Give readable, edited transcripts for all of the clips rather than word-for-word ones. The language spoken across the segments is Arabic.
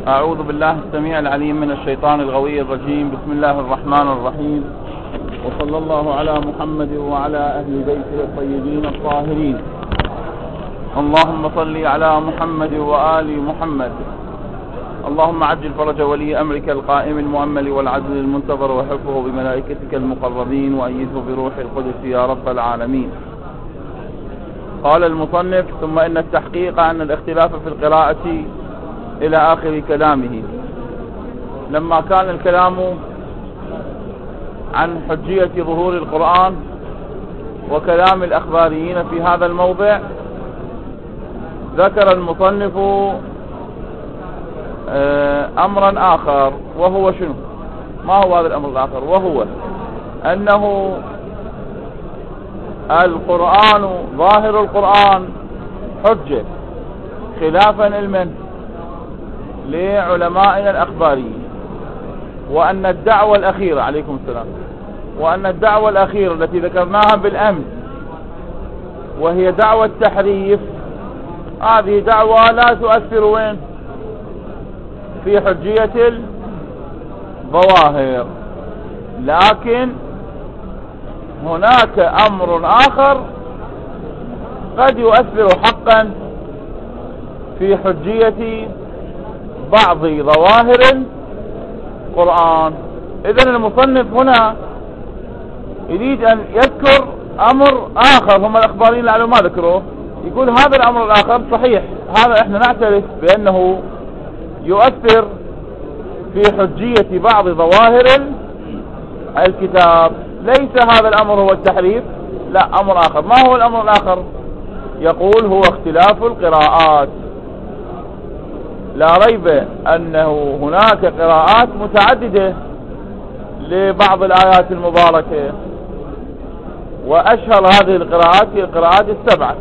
أعوذ بالله السميع العليم من الشيطان الغوي الرجيم. بسم الله الرحمن الرحيم، وصلى الله على محمد وعلى أهل بيته الطيبين الطاهرين. اللهم صل على محمد وآل محمد. اللهم عجل فرج ولي أمرك القائم المؤمل والعدل المنتظر، وحفظه بملائكتك المقربين، وأيده بروح القدس يا رب العالمين. قال المصنف: ثم إن التحقيق أن الاختلاف في القراءة إلى آخر كلامه. لما كان الكلام عن حجية ظهور القرآن وكلام الأخباريين في هذا الموضع، ذكر المصنف أمرا آخر، وهو شنو؟ ما هو هذا الأمر الآخر؟ وهو أنه القرآن، ظاهر القرآن حجة، خلافا لعلمائنا الأخباريين، وأن الدعوة الأخيرة عليكم السلام، وأن الدعوة الأخيرة التي ذكرناها بالأمس وهي دعوة التحريف، هذه دعوة لا تؤثر وين؟ في حجية الظواهر، لكن هناك أمر آخر قد يؤثر حقا في حجية بعض ظواهر القرآن. إذن المصنف هنا يريد أن يذكر أمر آخر هم الأخباريين لعلهم ما ذكروه. يقول هذا الأمر الآخر صحيح، هذا احنا نعترف بأنه يؤثر في حجية بعض ظواهر الكتاب. ليس هذا الأمر هو التحريف، لا، أمر آخر. ما هو الأمر الآخر؟ يقول هو اختلاف القراءات. لا ريب أنه هناك قراءات متعددة لبعض الآيات المباركة، وأشهر هذه القراءات هي القراءات السبعة.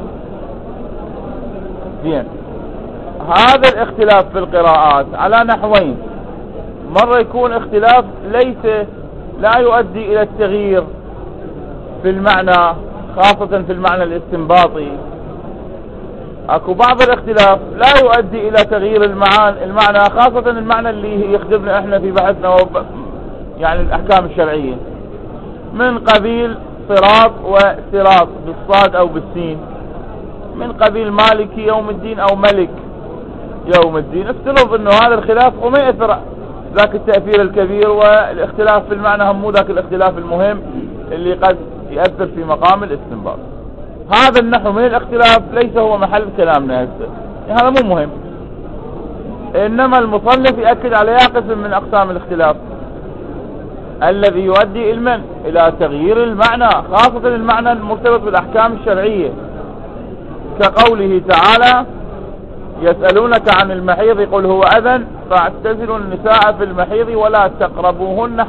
زين، هذا الاختلاف في القراءات على نحوين. مرة يكون اختلاف لا يؤدي إلى التغيير في المعنى، خاصة في المعنى الاستنباطي. اكو بعض الاختلاف لا يؤدي الى تغيير المعنى، خاصة المعنى اللي يخدمنا احنا في بحثنا يعني الاحكام الشرعية، من قبيل صراط وصراط بالصاد او بالسين، من قبيل مالك يوم الدين او ملك يوم الدين. افترض انه هذا الخلاف وما يأثر ذاك التأثير الكبير، والاختلاف في المعنى هم مو ذاك الاختلاف المهم اللي قد يأثر في مقام الاستنباط. هذا النحو من الاختلاف ليس هو محل كلامنا هسه، هذا مو مهم. انما المصنف يأكد على قسم من اقسام الاختلاف الذي يؤدي الى تغيير المعنى، خاصة المعنى المرتبط بالاحكام الشرعية، كقوله تعالى: يسألونك عن المحيض قل هو أذن فاعتزلوا النساء في المحيض ولا تقربوهن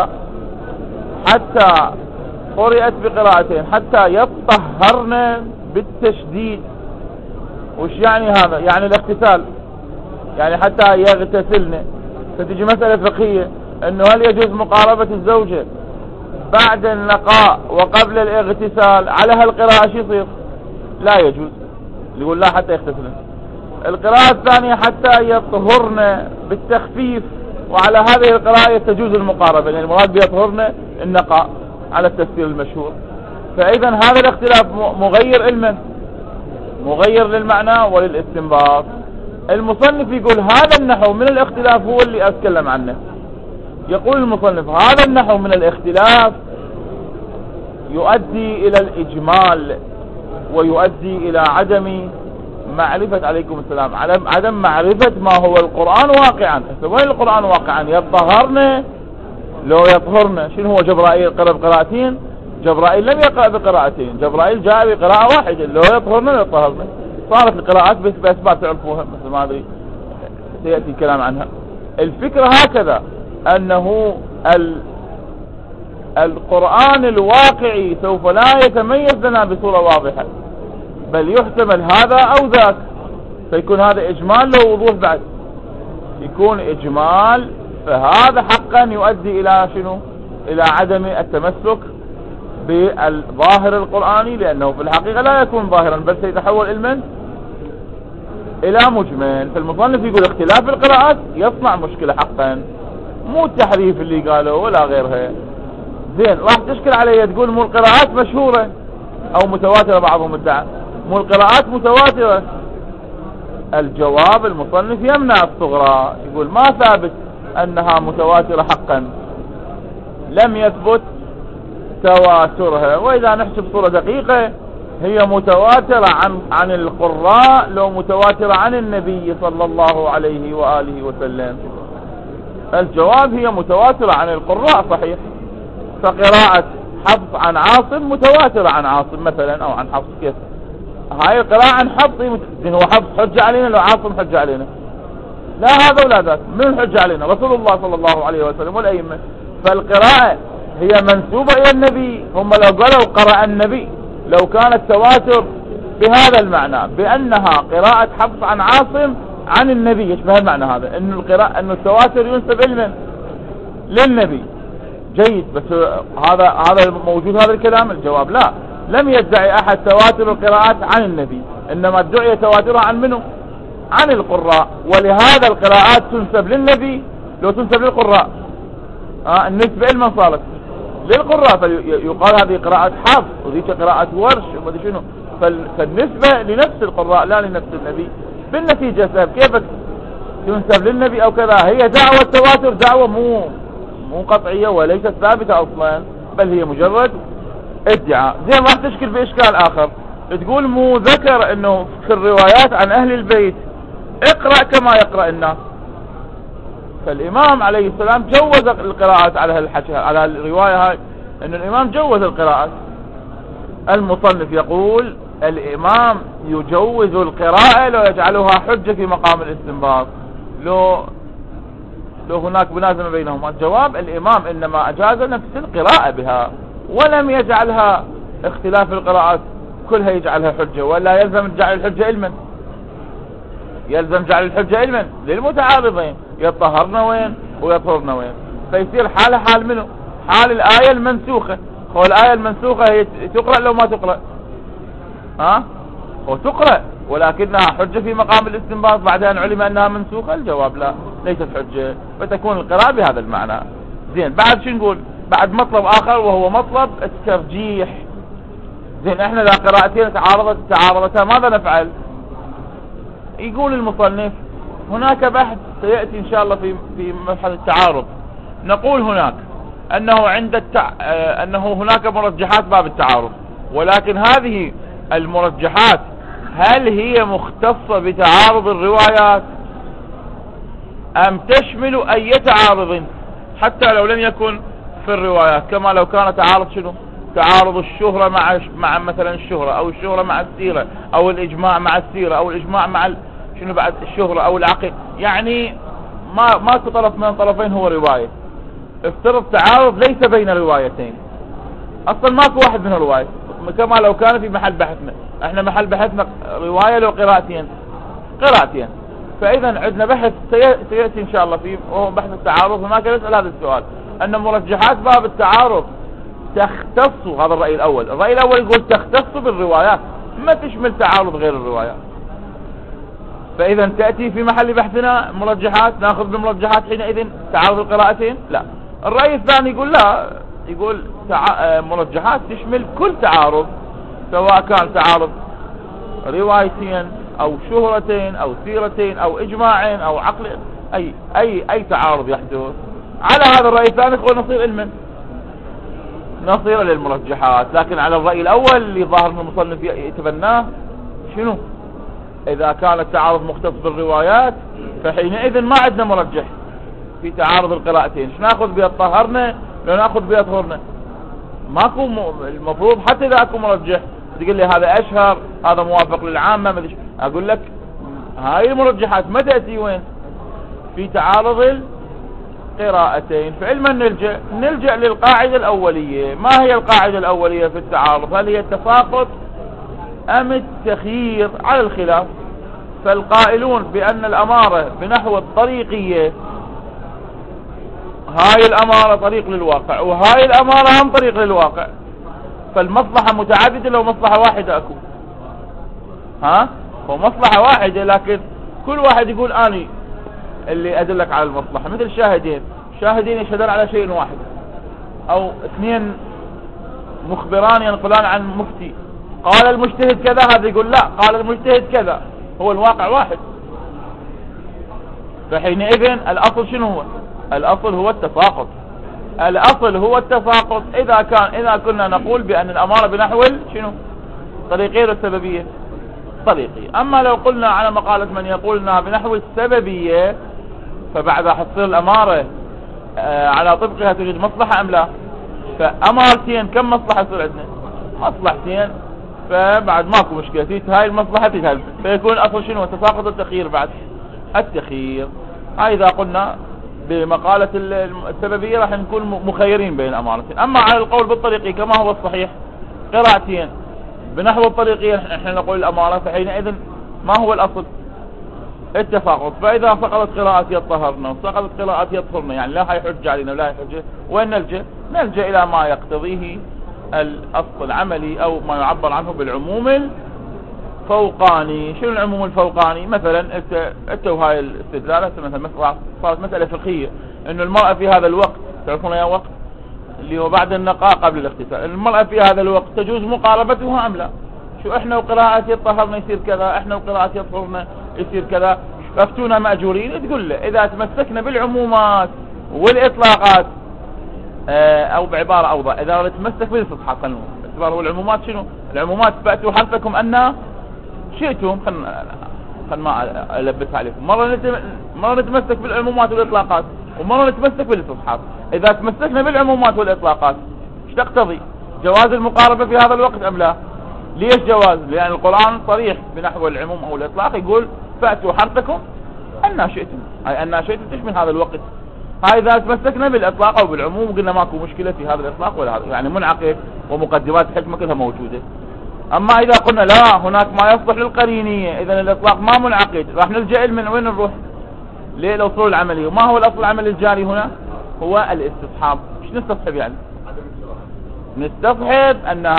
حتى قرئت بقراءتين حتى يطهرن بالتشديد. وش يعني هذا؟ يعني الاغتسال، يعني حتى يغتسلن. فتجي مسألة فقهية انه هل يجوز مقاربة الزوجة بعد النقاء وقبل الاغتسال؟ على هالقراءة شو يصير؟ لا يجوز. يقول لا، حتى يغتسلن. القراءة الثانية حتى يطهرن بالتخفيف، وعلى هذه القراءة تجوز المقاربة، يعني المراد بيطهرن النقاء على التفسير المشهور. فإذا هذا الاختلاف مغير للمعنى وللاستنباط. المصنف يقول هذا النحو من الاختلاف هو اللي أتكلم عنه. يقول المصنف هذا النحو من الاختلاف يؤدي إلى الإجمال، ويؤدي إلى عدم معرفة، عليكم السلام، عدم معرفة ما هو القرآن واقعا. وين القرآن واقعا؟ يطهرن لو يطهرن. شنو هو؟ جبرائيل قرأ بقراءتين؟ جبرائيل لم يقرأ بقراءتين، جبرائيل جاء بقراءة واحدة، لو يطهرن يطهرن. صارت القراءات بأسباب تعرفوها، مثل ما أدري سيأتي الكلام عنها. الفكرة هكذا، أنه القرآن الواقعي سوف لا يتميز لنا بصورة واضحة، بل يحتمل هذا أو ذاك، فيكون هذا إجمال له وضوح بعد، يكون إجمال، فهذا حقا يؤدي إلى شنو؟ إلى عدم التمسك بالظاهر القرآني، لأنه في الحقيقة لا يكون ظاهرا بل سيتحول الى مجمل. فالمصنف يقول اختلاف القراءات يصنع مشكلة حقا، مو التحريف اللي قالوا ولا غيرها. زين راح تشكل علي تقول مو القراءات مشهورة او متواترة، بعضهم ادعى مو القراءات متواترة. الجواب المصنف يمنع الصغرى، يقول ما ثابت انها متواترة حقا، لم يثبت تواترها. واذا نحسب صورة دقيقة هي متواترة عن القراء لو متواترة عن النبي صلى الله عليه وآله وسلم. الجواب هي متواترة عن القراء صحيح، فقراءة حفص عن عاصم متواترة عن عاصم مثلا، او عن حفص. كيف هاي القراءة عن حفص؟ هو حفص حجة علينا لو عاصم حجة علينا؟ لا هذا ولا ذاك. من حجة علينا؟ رسول الله صلى الله عليه وسلم والأئمة. فالقراءة هي منسوبة إلى النبي. هم لو قالوا قرأ النبي لو كان التواتر بهذا المعنى بأنها قراءة حفص عن عاصم عن النبي، يشبه المعنى هذا، إنه القراءة إنه التواتر ينسب علما للنبي. جيد، بس هذا موجود هذا الكلام؟ الجواب لا، لم يدعي أحد تواتر القراءات عن النبي، إنما ادعي تواترها عن منه؟ عن القراء. ولهذا القراءات تنسب للنبي لو تنسب للقراء. النسبة لمن صارت؟ للقراء. فيقال هذه قراءة حفص وذيك قراءة ورش وما شنو. فالنسبة لنفس القراء لا لنفس النبي. بالنتيجة كيف تنسب للنبي او كذا؟ هي دعوة التواتر دعوة مو قطعية وليست ثابتة اصلا، بل هي مجرد ادعاء. زين راح تشكل باشكال اخر، تقول مو ذكر انه في الروايات عن اهل البيت اقرأ كما يقرأ الناس. فالامام عليه السلام جوز القراءات على الحكي، على الرواية هاي ان الامام جوز القراءات. المصنف يقول الامام يجوز القراءة لو يجعلها حجة في مقام الاستنباط، لو هناك منازمة بينهما. الجواب الامام انما اجاز نفس القراءة بها ولم يجعلها اختلاف القراءات كلها يجعلها حجة، ولا يلزم جعل الحجة علما. يلزم جعل الحجة علما للمتعارضين، يطهرن وين ويطهرن وين. فيصير حالة حال منه؟ حال الآية المنسوخة. هو الآية المنسوخة هي تقرأ لو ما تقرأ؟ هو تقرأ ولكنها حجة في مقام الاستنباط بعد أن علم أنها منسوخة. الجواب لا، ليست حجة، فتكون القراءة بهذا المعنى. زين بعد شو نقول؟ بعد مطلب آخر وهو مطلب الترجيح. زين احنا اذا قراءتين تعارضتا ماذا نفعل؟ يقول المصنف هناك بحث سيأتي ان شاء الله في مبحث التعارض. نقول هناك انه انه هناك مرجحات باب التعارض، ولكن هذه المرجحات هل هي مختصة بتعارض الروايات ام تشمل اي تعارض حتى لو لم يكن في الروايات؟ كما لو كان تعارض شنو؟ تعارض الشهرة مع مثلا الشهرة، او الشهرة مع السيرة، او الاجماع مع السيرة، او الاجماع مع شنو بعد الشهرة، او العقل. يعني ماكو طرف من الطرفين هو رواية. افترض تعارض ليس بين روايتين، اصلا ماكو واحد من الرواية، كما لو كان في محل بحثنا. احنا محل بحثنا رواية لو قراءتين. فاذا عندنا بحث سيأتي ان شاء الله فيه وهو بحث التعارض. هناك نسأل هذا السؤال، ان مرجحات باب التعارض تختص، هذا الرأي الأول. الرأي الأول يقول تختص بالروايات، ما تشمل تعارض غير الروايات. فإذا تأتي في محل بحثنا مرجحات، ناخذ بالمرجحات حينئذ تعارض القراءتين؟ لا. الرأي الثاني يقول لا، يقول مرجحات تشمل كل تعارض، سواء كان تعارض روايتين او شهرتين او سيرتين او اجماعين او عقل، اي تعارض يحدث. على هذا الرأي الثاني نصير علما، نصير للمرجحات. لكن على الرأي الأول اللي ظاهر من المصنف يتبناه شنو؟ إذا كان التعارض مختص بالروايات فحينئذ ما عندنا مرجح في تعارض القراءتين. شو ناخذ بها؟ طهرنا لو ناخذ بها طهرنا؟ ماكو. المفروض حتى إذا اكو مرجح تقول لي هذا أشهر، هذا موافق للعامة، أقول لك هاي المرجحات ما تأتي وين؟ في تعارض قراءتين. فعلما نلجأ للقاعدة الأولية. ما هي القاعدة الأولية في التعارض؟ هل هي التساقط أم التخيير؟ على الخلاف. فالقائلون بأن الأمارة بنحو الطريقية، هاي الأمارة طريق للواقع وهاي الأمارة هم طريق للواقع، فالمصلحة متعددة لو مصلحة واحدة أكو. هو مصلحة واحدة لكن كل واحد يقول اني اللي ادلك على المصلحة، مثل شاهدين يشهدون على شيء واحد، او اثنين مخبران ينقلان عن مفتي، قال المجتهد كذا، هذا يقول لا قال المجتهد كذا، هو الواقع واحد. فحينئذ الاصل شنو هو؟ الاصل هو التساقط. الاصل هو التساقط اذا كنا نقول بان الامارة بنحو شنو؟ طريقية السببية طريقية. اما لو قلنا على مقالة من يقول انها بنحو السببية، فبعدها حتصير الامارة على طبقها توجد مصلحة ام لا؟ فامارتين كم مصلحة يصير عندنا؟ مصلحتين، فبعد ماكو مشكلة تيجي هاي المصلحة تجهل، فيكون الاصل شنو؟ تساقط التخيير بعد التخيير. هاي اذا قلنا بمقالة السببية راح نكون مخيرين بين الامارتين. اما على القول بالطريقي كما هو الصحيح، قراءتين بنحو الطريقية احنا نقول الامارة، فحينئذ ما هو الاصل؟ التساقط. فاذا سقطت قراءات يطهرنا وسقطت قراءات يطهرنا، يعني لا هي حجة علينا ولا هي حجة، وين نلجأ الى ما يقتضيه الاصل العملي او ما يعبر عنه بالعموم الفوقاني. شنو العموم الفوقاني؟ مثلا انت وهاي الاستدلالات مثلا صارت مسألة فقهية انه المرأة في هذا الوقت، تعرفون يا وقت اللي هو بعد النقاء قبل الاغتسال، المرأة في هذا الوقت تجوز مقاربتها ام لا؟ شو احنا وقراءات يطهرنا يصير كذا، احنا وقراءات يطهرنا يصير كذا، افتونا مأجورين. تقول له اذا تمسكنا بالعمومات والاطلاقات، او بعبارة اوضح، اذا نتمسك بالاستصحاب، باعتبار العمومات شنو؟ العمومات فأتوا حرفكم ان شئتم. خل ما البس عليكم. مرة نتمسك بالعمومات والاطلاقات، ومرة نتمسك بالاستصحاب. اذا تمسكنا بالعمومات والاطلاقات ايش تقتضي؟ جواز المقاربة في هذا الوقت ام لا؟ ليش جواز؟ لان القرآن صريح بنحو العموم او الاطلاق، يقول فأتوا حرفكم أن شئتم، هاي أن شئتم تشمل هذا الوقت. هاي إذا تمسكنا بالإطلاق أو بالعموم قلنا ماكو مشكلة في هذا الإطلاق ولا هذا، يعني منعقد ومقدمات الحكمة كلها موجودة. أما إذا قلنا لا هناك ما يصلح للقرينية، إذا الإطلاق ما منعقد، راح نلجأ من وين نروح؟ للأصول العملية. وما هو الأصل العملي الجاري هنا؟ هو الاستصحاب. ايش نستصحب يعني؟ نستصحب أنها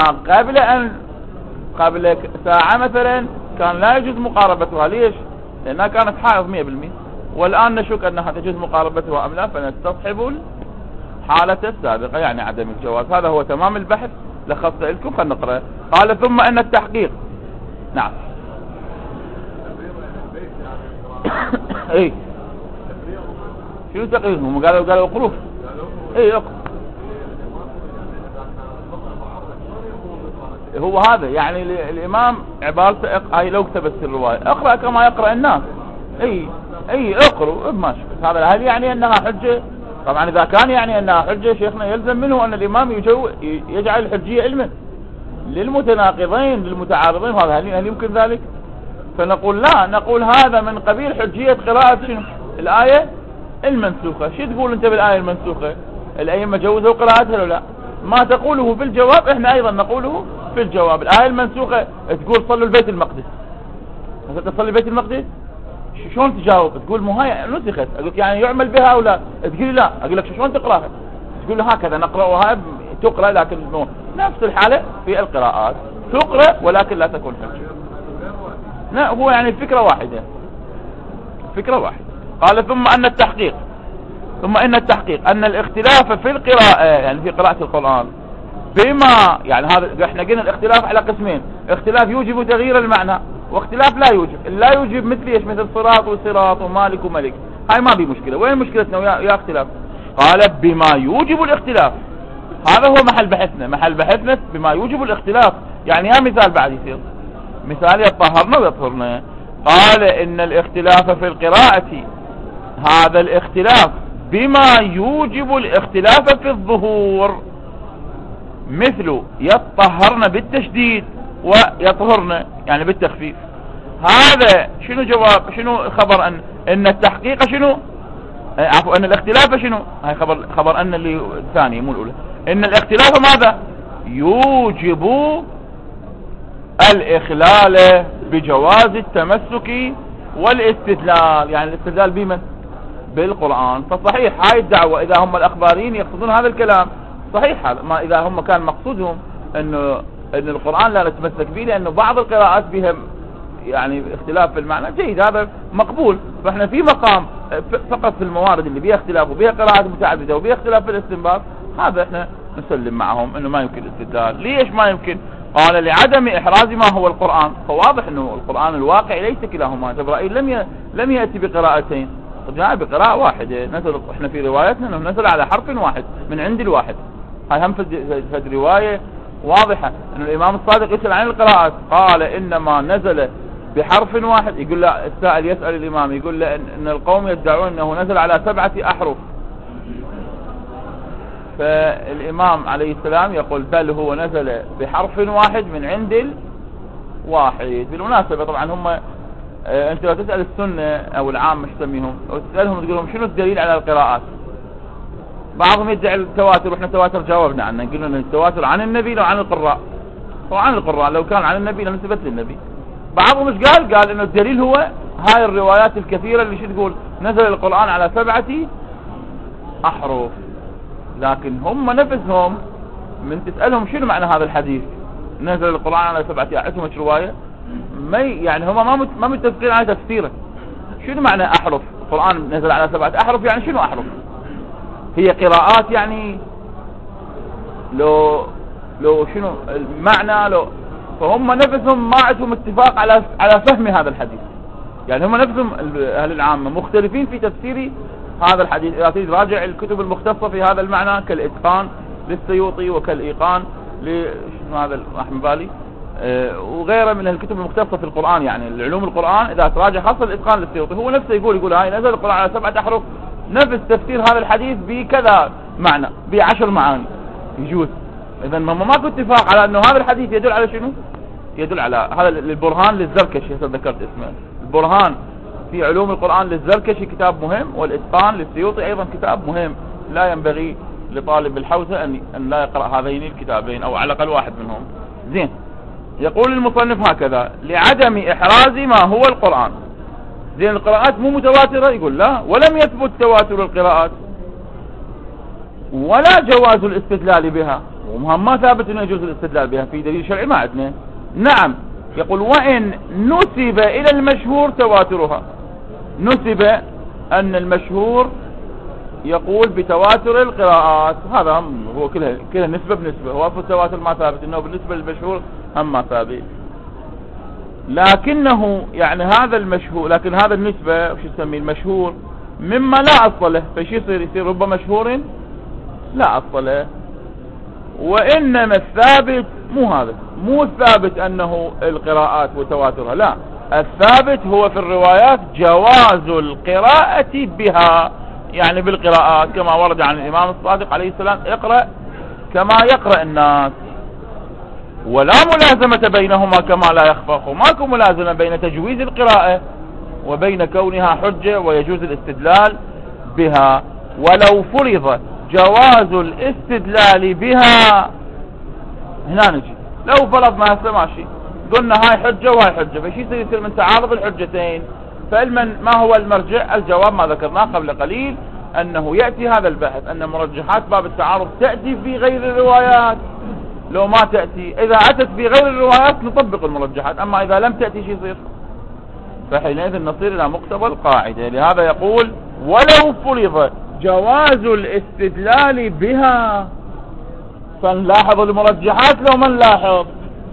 قبل ساعة مثلا كان لا يجوز مقاربتها. ليش؟ لأنها كانت حائض 100%، والآن نشك أنها تجوز مقاربتها أم لا، فنستصحب الحالة السابقة يعني عدم الجواز. هذا هو تمام البحث، لخصت لكم. فلنقرأ. قال ثم أن التحقيق. نعم. اي شنو تقريرهم؟ قالوا القروف. اي هو هذا يعني الامام عبارته هاي لو كتبت الرواية اقرأ كما يقرأ الناس. اي اقرأ ماشي. هذا هل يعني انها حجة؟ طبعا اذا كان يعني انها حجة شيخنا يلزم منه ان الامام يجعل الحجية علما للمتناقضين للمتعارضين. هذا هل يمكن ذلك؟ فنقول لا، نقول هذا من قبيل حجية قراءة شنو؟ الآية المنسوخة. شو تقول انت بالآية المنسوخة؟ الأئمة جوزوا قراءتها ولا لا؟ ما تقوله في الجواب احنا ايضا نقوله في الجواب. الآية المنسوخة تقول صلوا البيت المقدس، مثلا تصلي البيت المقدس شلون تجاوب؟ تقول مو هاي نسخت. اقول لك يعني يعمل بها او لا؟ تقول لا. اقول لك شلون تقراها؟ تقول هكذا نقراها تقرأ، لكن نفس الحالة في القراءات تقرأ ولكن لا تكون حجة. لا هو يعني الفكرة واحدة، الفكرة واحدة. قال ثم ان التحقيق ان الاختلاف في القراءة يعني في قراءة القرآن بما يعني هذا احنا قلنا الاختلاف على قسمين، اختلاف يوجب تغيير المعنى واختلاف لا يوجب. لا يوجب مثل ايش؟ مثل صراط وصراط ومالك وملك. هاي ما بي مشكلة. وين مشكلتنا يا اختلاف؟ قال بما يوجب الاختلاف. هذا هو محل بحثنا بما يوجب الاختلاف. يعني يا مثال بعد يصير مثال يطهرنا ويطهرنا. قال ان الاختلاف في القراءة هذا الاختلاف بما يوجب الاختلاف في الظهور، مثل يطهرنا بالتشديد ويطهرنا يعني بالتخفيف. هذا شنو جواب؟ شنو خبر ان التحقيق شنو؟ عفوا ان الاختلاف شنو؟ هاي خبر ان اللي الثاني مو الاولى. ان الاختلاف ماذا؟ يوجب الإخلال بجواز التمسك والاستدلال، يعني الاستدلال بمن؟ بالقرآن. فصحيح هاي الدعوة إذا هم الأخباريين يقصدون هذا الكلام صحيح. هذا ما إذا هم كان مقصودهم أن القرآن لا نتمسك به، لأنه بعض القراءات بها يعني اختلاف في المعنى جيد، هذا مقبول. فاحنا في مقام فقط في الموارد اللي بيها اختلاف وبيها قراءات متعددة وبيها اختلاف في الاستنباط، هذا احنا نسلم معهم انه ما يمكن الاستدلال. ليش ما يمكن؟ قال لعدم احراز ما هو القرآن. فواضح انه القرآن الواقعي ليس كلاهما. جبرائيل لم يأتي بقراءتين، جاء بقراءة واحدة. نزل احنا في روايتنا انه نزل على حرف واحد من عند الواحد. هاي هم في رواية واضحة ان الامام الصادق يسأل عن القراءات، قال انما نزل بحرف واحد. يقول له السائل يسأل الامام يقول له ان القوم يدعون انه نزل على 7 أحرف. فالامام عليه السلام يقول بل هو نزل بحرف واحد من عند الواحد. بالمناسبة طبعا هم انت لو تسأل السنة او العام مش تسميهم وتسألهم تقول لهم شنو الدليل على القراءات، بعضهم يدعي التواتر، واحنا تواتر جاوبنا عنه، نقول ان التواتر عن النبي لو عن القراء، هو عن القراء، لو كان عن النبي لم يثبت للنبي. بعضهم مش قال انه الدليل هو هاي الروايات الكثيرة اللي شو تقول نزل القرآن على 7 أحرف. لكن هم نفسهم من تسألهم شنو معنى هذا الحديث نزل القرآن على 7 أحرف، مش رواية، ما يعني هم ما متفقين على تفسيره. شنو معنى أحرف؟ القرآن نزل على 7 أحرف، يعني شنو أحرف؟ هي قراءات يعني لو شنو المعنى لو. فهم نفسهم ما عندهم اتفاق على فهم هذا الحديث. يعني هم نفسهم أهل العامة مختلفين في تفسير هذا الحديث. إذا تريد راجع الكتب المختصة في هذا المعنى كالإتقان للسيوطي وكالإيقان لشنو هذا أحمد بالي وغيره من الكتب المختصة في القرآن، يعني العلوم القرآن. إذا تراجع خاصة الإتقان للسيوطي هو نفسه يقول هاي نزل القرآن على 7 أحرف، نفس تفسير هذا الحديث بكذا معنى ب10 معاني يجوز. إذا ما ماكو اتفاق على أنه هذا الحديث يدل على شنو؟ يدل على هذا. البرهان للزركشي ذكرت اسمه، البرهان في علوم القرآن للزركشي كتاب مهم، والإتقان للسيوطي أيضا كتاب مهم. لا ينبغي لطالب الحوزة أن لا يقرأ هذين الكتابين أو على الأقل واحد منهم. زين، يقول المصنف هكذا لعدم إحراز ما هو القرآن. زين، القراءات مو متواترة؟ يقول لا، ولم يثبت تواتر القراءات ولا جواز الاستدلال بها، وما ثابت أنه يجوز الاستدلال بها في دليل شرعي ما عندنا. نعم، يقول وإن نسب إلى المشهور تواترها. نسب أن المشهور يقول بتواتر القراءات، هذا هو كلها نسبة بنسبة. هو أصل التواتر ما ثابت، إنه بالنسبة للمشهور هم ما ثابت. لكنه يعني هذا المشهور، لكن هذا النسبة وش يسميه المشهور مما لا أصل له، فش يصير رب مشهور لا أصل له. وإنما الثابت مو الثابت أنه القراءات متواترة، لا، الثابت هو في الروايات جواز القراءة بها، يعني بالقراءات كما ورد عن الإمام الصادق عليه السلام اقرأ كما يقرأ الناس، ولا ملازمة بينهما كما لا يخفى. ماكو ملازمة بين تجويز القراءة وبين كونها حجة ويجوز الاستدلال بها. ولو فرض جواز الاستدلال بها، هنا نجي لو فرضنا هسه ماشي قلنا هاي حجة وهاي حجة، فشي يصير من تعارض الحجتين. فالمن ما هو المرجع؟ الجواب ما ذكرناه قبل قليل، أنه يأتي هذا البحث أن مرجحات باب التعارض تأتي في غير الروايات. لو ما تأتي، إذا أتت في غير الروايات نطبق المرجحات، أما إذا لم تأتي شي يصير؟ فحينئذ نصير إلى مقتضى القاعدة. لهذا يقول ولو فرض جواز الاستدلال بها، فنلاحظ المرجحات لو ما نلاحظ.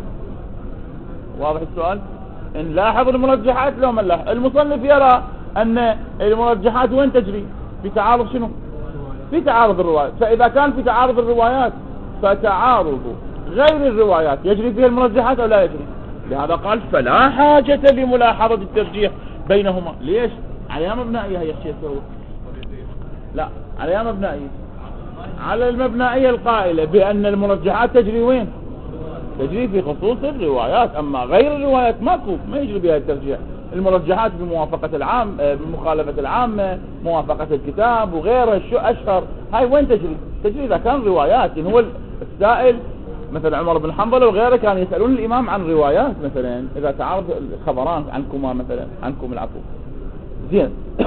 واضح السؤال؟ نلاحظ المرجحات لو ما نلاحظ. المصنف يرى أن المرجحات وين تجري؟ في تعارض شنو؟ في تعارض الروايات. فإذا كان في تعارض الروايات فتعارض غير الروايات يجري فيها المرجحات أو لا يجري؟ لهذا قال فلا حاجة لملاحظة الترجيح بينهما. ليش؟ على مبنائية هي الشيء سوى؟ لا، على مبنائية، على المبنائية القائلة بأن المرجحات تجري وين؟ تجري في خصوص الروايات، أما غير الروايات ماكو، ما يجري بها الترجيح. المرجحات بموافقة العام، بمخالفة العامة، موافقة الكتاب وغيره شو أشهر. هاي وين تجري؟ تجري إذا كان روايات. إن هو السائل مثلا عمر بن حنبل وغيره كان يسألون الإمام عن روايات، مثلا إذا تعارض الخبران عنكما مثلا، عنكم العفو. زين.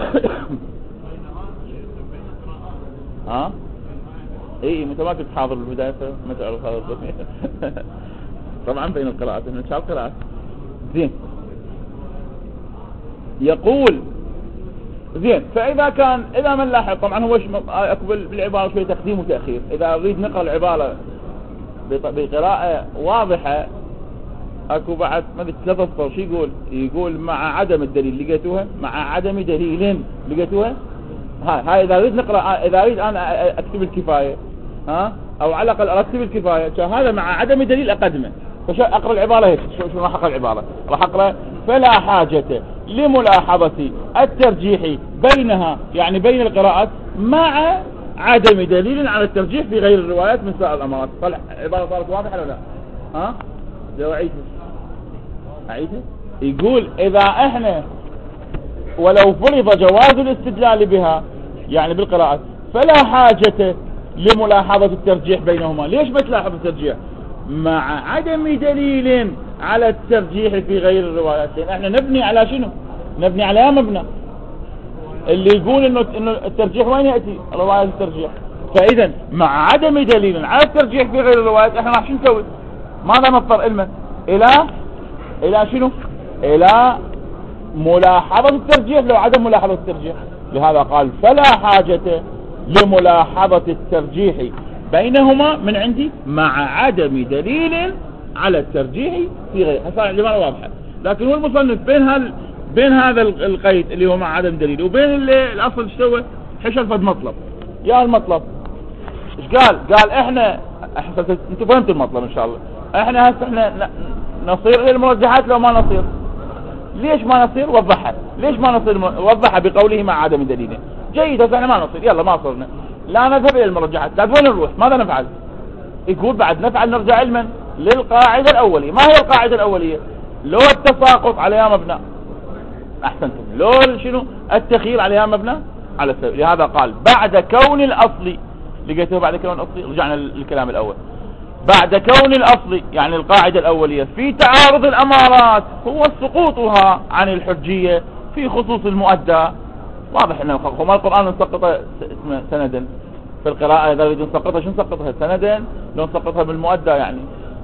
ها؟ اي متى ما كنت حاضر بالبداية ما تعرف هذا طبعا بين القراءات، ان شاء القراءات. زين، يقول زين. فإذا كان إذا من لاحظ طبعا هو أقبل بالعبارة شوية تقديم وتأخير. إذا أريد نقرأ العبارة بقراءة واضحة أكو بعد ما ادري 3 سطور. شو يقول مع عدم الدليل لقيتوها، مع عدم دليل لقيتوها. هاي إذا أريد نقرأ، إذا أريد أنا أكتب الكفاية أو على الأقل أرتب الكفاية، هذا مع عدم دليل أقدمه. أقرأ العبارة هيك. شو راح أقرأ العبارة؟ راح أقرأ فلا حاجة لملاحظة الترجيح بينها، يعني بين القراءات، مع عدم دليل على الترجيح في غير الروايات من سائر الأمارات. طلع العبارة صارت واضحة ولا لا؟ لو أعيدها. يقول إذا إحنا ولو فرض جواز الاستدلال بها يعني بالقراءات، فلا حاجة لملاحظة الترجيح بينهما. ليش بتلاحظ الترجيح؟ مع عدم دليل على الترجيح في غير الروايات. لأن احنا نبني على شنو؟ نبني على مبنى اللي يقول انه الترجيح وين يأتي؟ روايات الترجيح. فإذا مع عدم دليل على الترجيح في غير الروايات احنا راح شو نسوي؟ ماذا نضطر علما الى شنو؟ الى ملاحظة الترجيح لو عدم ملاحظة الترجيح. لهذا قال فلا حاجة لملاحظة الترجيح بينهما من عندي مع عدم دليل على الترجيح في غير. هسه العبارة واضحة، لكن هو المصنف بين هذا القيد اللي هو مع عدم دليل وبين الاصل سوى حشر فد مطلب. يا المطلب ايش قال احنا انتوا فهمتوا المطلب ان شاء الله. احنا هسه احنا نصير الى المرجحات لو ما نصير. ليش ما نصير؟ وضحها. ليش ما نصير؟ وضحها بقوله مع عدم دليل. جيد. هسه احنا ما نصير، يلا ما صرنا، لا نذهب الى المرجحات. لا وين نروح؟ ماذا نفعل؟ يقول بعد نفعل نرجع علما للقاعدة الأولية. ما هي القاعدة الأولية؟ لو التساقط عليها مبنى، أحسنتم، لو شنو التخيير عليها مبنى على السبب. لهذا قال بعد كون الأصل. لقيته بعد كون الأصل. رجعنا للكلام الأول. بعد كون الأصل يعني القاعدة الأولية في تعارض الأمارات هو سقوطها عن الحجية في خصوص المؤدى. واضح انه ما القرآن نسقطه سندا في القراءة. إذا نريد نسقطها شو نسقطها؟ سندا. لو نسقطها بالمؤدى يعني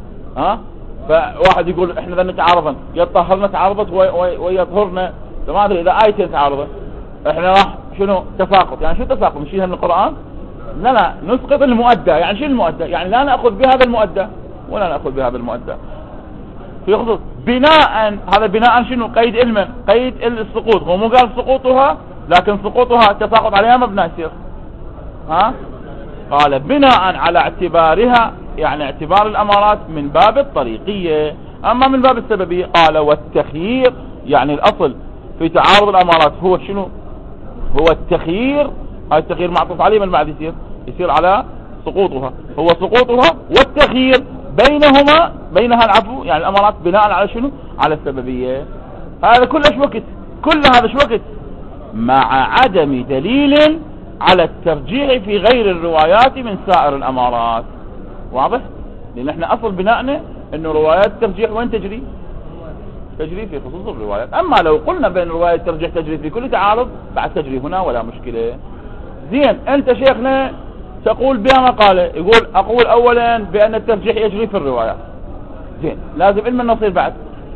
فواحد يقول احنا ذا نتعارضا، يطهرنا تعارضت ويطهرنا. ما ادري اذا آيتين تعارضت احنا راح شنو تساقط. يعني شو تساقط؟ نشيلها من القرآن؟ لا نسقط المؤدى. يعني شو المؤدى؟ يعني لا نأخذ بهذا المؤدى ولا نأخذ بهذا المؤدى في خصوص بناء. هذا بناء شنو؟ قيد علما، قيد السقوط. هو مو قال سقوطها، لكن سقوطها تساقط عليها مبنى يصير. قال بناء على اعتبارها، يعني اعتبار الأمارات من باب الطريقية. أما من باب السببية قال والتخيير، يعني الأصل في تعارض الأمارات هو شنو؟ هو التخيير. هذا التخيير معطوف عليه من بعد يصير على سقوطها. هو سقوطها والتخيير بينها العفو، يعني الأمارات بناء على شنو؟ على السببية. هذا كله شو وقت؟ كل هذا شو وقت؟ مع عدم دليل على الترجيح في غير الروايات من سائر الأمارات. واضح؟ لأن احنا أصل بناءنا انه روايات الترجيح وين تجري؟ تجري في خصوص الروايات. اما لو قلنا بين روايات الترجيح تجري في كل تعارض بعد تجري هنا ولا مشكلة. زين. انت شيخنا تقول بها مقالة يقول اقول اولا بان الترجيح يجري في الروايات. زين. لازم علما نصير بعد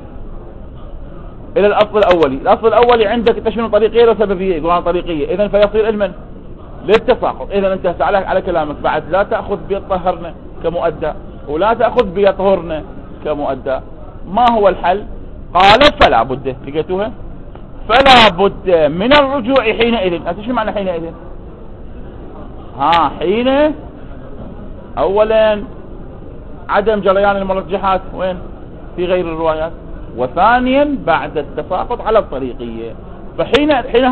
الى الاصل الاولي. الاصل الاولي عندك انت شنو؟ طريقية وسببية. يقولون طريقية، اذا فيصير علما للتساقط. اذا انت على كلامك بعد لا تأخذ بيطهرنا كمؤدى ولا تأخذ بيطهرنا كمؤدى. ما هو الحل؟ قال فلا بد. لقيتوها؟ فلا بد من الرجوع حينئذ. شو معنى حينئذ؟ حين اولا عدم جريان المرجحات وين؟ في غير الروايات. وثانيا بعد التساقط على الطريقية. فحين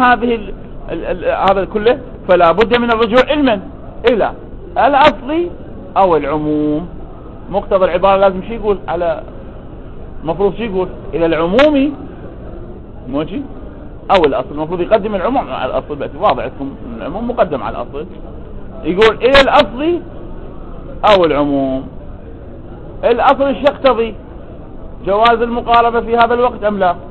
هذا كله فلا بد من الرجوع علما الى الاصل او العموم. مقتضى العبارة لازم شي يقول على المفروض شي يقول الى العموم موجي او الاصل. المفروض يقدم العموم على الاصل. بأتي واضح لكم العموم مقدم على الاصل. يقول الى الاصل او العموم. الاصل ايش يقتضي؟ جواز المقاربة في هذا الوقت ام لا؟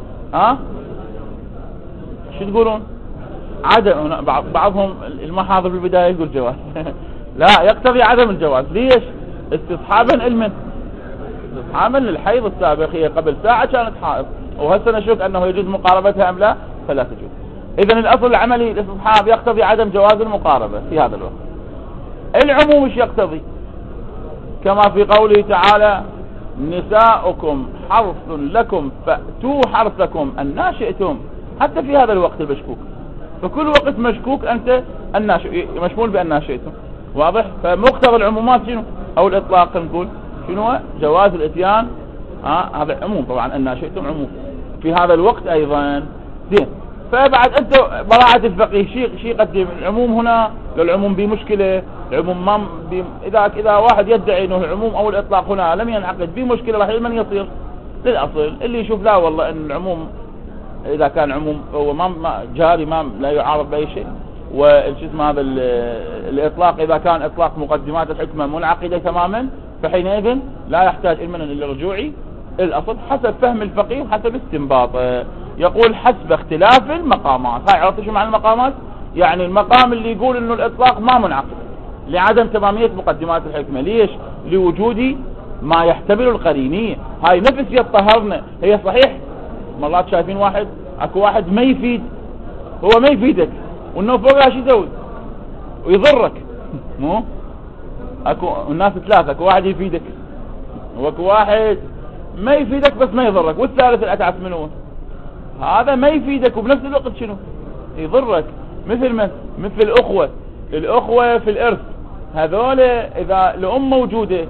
شو تقولون؟ عدم. بعضهم المحاضر في البداية يقول جواز لا يقتضي عدم الجواز. ليش؟ استصحابا علما، استصحابا للحيض السابق. هي قبل ساعة كانت حائض، وهسه نشك أنه يجوز مقاربتها أم لا، فلا تجوز. إذن الأصل العملي للاستصحاب يقتضي عدم جواز المقاربة في هذا الوقت. العموم مش يقتضي، كما في قوله تعالى نساؤكم حرث لكم فأتوا حرثكم أن شئتم، حتى في هذا الوقت المشكوك، فكل وقت مشكوك أنت مشمول بأن شئتم، واضح؟ فمقتضى العمومات شنو؟ أو الإطلاق نقول شنو؟ جواز الاتيان، هذا عموم طبعا، أن شئتم عموم في هذا الوقت أيضا. زين، فبعد أنت براعة الفقيه شيء قدم العموم هنا، للعموم بمشكلة، العموم ما إذا واحد يدعي أنه العموم أو الإطلاق هنا لم ينعقد بمشكلة، راح من يصير للأصل اللي يشوف لا والله أن العموم إذا كان عموم هو ما جاري، ما لا يعارض بأي شيء، والشيء اسمه هذا الإطلاق إذا كان إطلاق مقدمات الحكمة منعقدة تماما، فحينئذ لا يحتاج إلمنا للرجوع الأصل حسب فهم الفقيه وحسب استنباط. يقول حسب اختلاف المقامات. هاي عرفت شو معنى المقامات؟ يعني المقام اللي يقول إنه الإطلاق ما منعقد لعدم تمامية مقدمات الحكمة. ليش؟ لوجود ما يحتمل القرينية. هاي نفس يطهرنا. هي صحيح مرات شايفين اكو واحد ما يفيد، هو ما يفيدك وانه فوقها شو يسوي ويضرك، مو اكو الناس ثلاثة، اكو واحد يفيدك واكو واحد ما يفيدك بس ما يضرك، والثالث الاتعس منه هذا ما يفيدك وبنفس الوقت شنو يضرك. مثل الاخوة في الارث، هذول اذا الام موجودة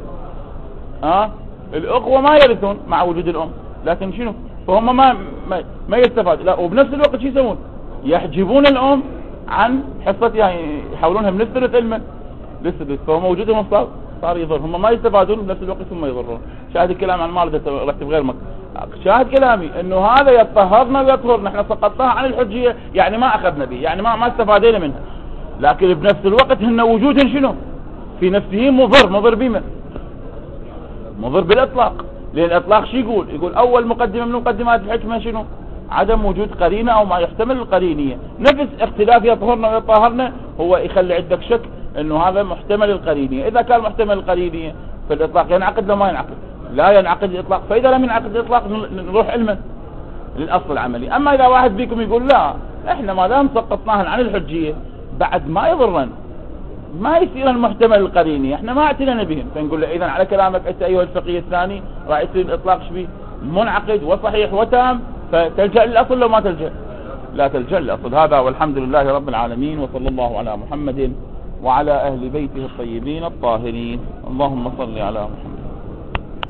الاخوة ما يرثون مع وجود الام، لكن شنو فهم ما يستفاد، لا وبنفس الوقت شو يسوون؟ يحجبون الام عن حصتها، يحولونها من الثلث علما للسدس، فهو موجودهم صار يضر، هم ما يستفادون بنفس الوقت ثم يضرون. شاهد الكلام عن مالده رتب غير شاهد كلامي انه هذا يطهرنا ويطهرنا، احنا سقطناها عن الحجية، يعني ما اخذنا به، يعني ما استفادينا منها، لكن بنفس الوقت هن وجودهن شنو في نفسه مضر بما مضر بالاطلاق. لان الاطلاق شو يقول اول مقدمة من مقدمات الحكمة شنو؟ عدم وجود قرينة او ما يحتمل القرينية. نفس اختلاف يطهرنا ويطهرنا هو يخلي عندك شك انه هذا محتمل القرينية. اذا كان محتمل القرينية فالاطلاق ينعقد لو ما ينعقد؟ لا ينعقد الاطلاق. فاذا لم ينعقد الاطلاق نروح علما للاصل العملي. اما اذا واحد فيكم يقول لا احنا ما دام سقطناهن عن الحجية بعد ما يضرن، ما يصير المحتمل القريني، احنا ما اعتنينا بهم، فنقول له اذا على كلامك انت ايها الفقيه الثاني راح يصير الاطلاق شبيه منعقد وصحيح وتام، فتلجأ للاصل لو ما تلجأ؟ لا تلجأ للاصل. هذا والحمد لله رب العالمين، وصلى الله على محمد وعلى اهل بيته الطيبين الطاهرين. اللهم صل على محمد.